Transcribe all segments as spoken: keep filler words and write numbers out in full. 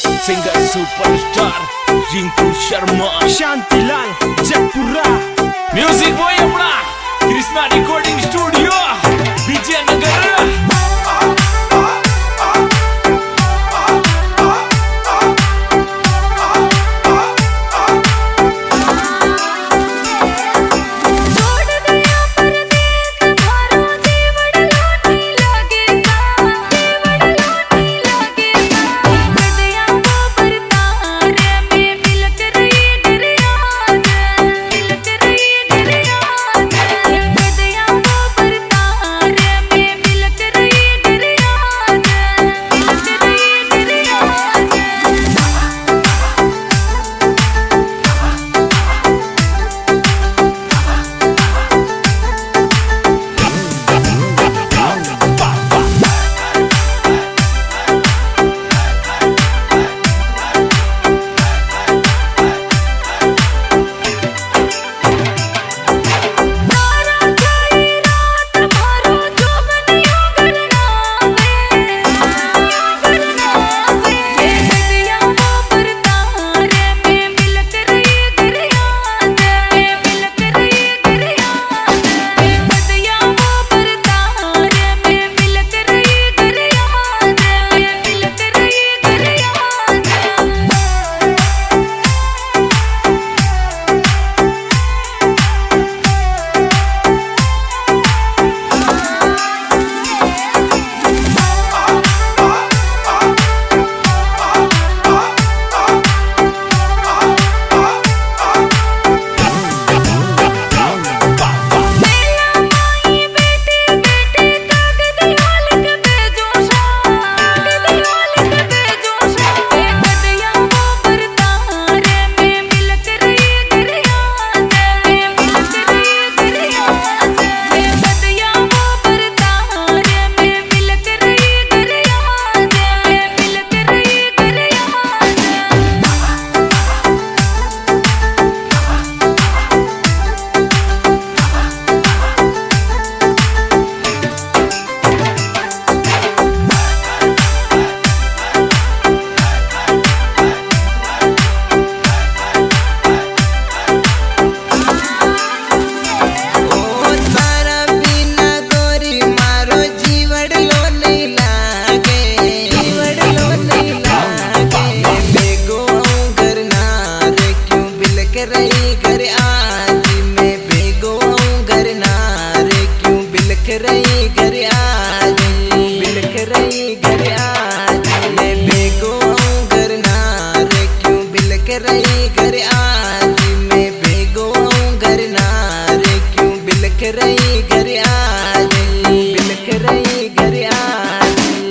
Singer superstar Rinku Sharma, Shantilal Jagpura, music by Apna Krishna recording studio Vijayanagar. रही घर आज बिलख रही घर आज मैं बेगो घर नार क्यों बिलख रही घर आज मैं बेगो घर नार क्यों बिलख रही घर आज बिलख रही घर आज।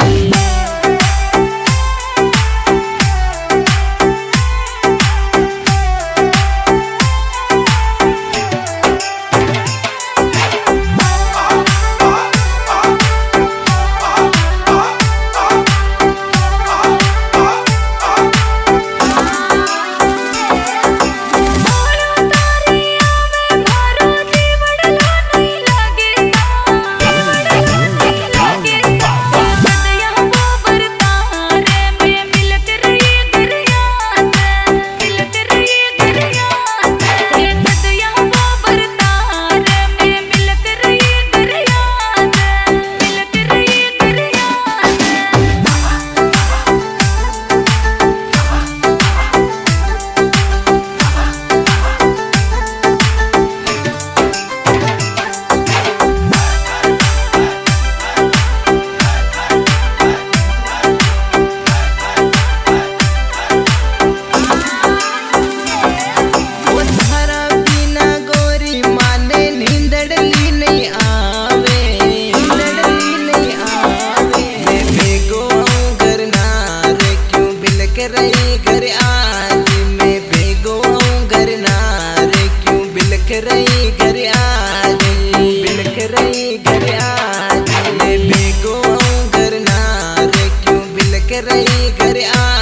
रही घर आज मैं बेगो घर नार क्यों बिलख रही घर आज बिलख रही घर आज मैं बेगो घर नार क्यों बिलख रही घर आज।